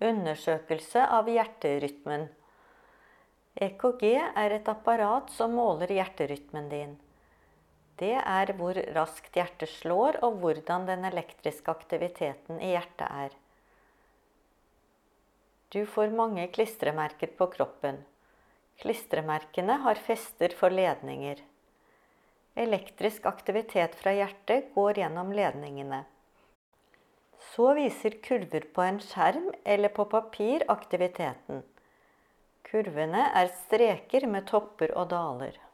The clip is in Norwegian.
Undersøkelse av hjerterytmen. EKG er et apparat som måler hjerterytmen din. Det er hvor raskt hjertet slår og hvordan den elektriske aktiviteten i hjertet er. Du får mange klistremerker på kroppen. Klistremerkene har fester for ledninger. Elektrisk aktivitet fra hjertet går gjennom ledningene. Så viser kurver på en skjerm eller på papir aktiviteten. Kurvene er streker med topper og daler.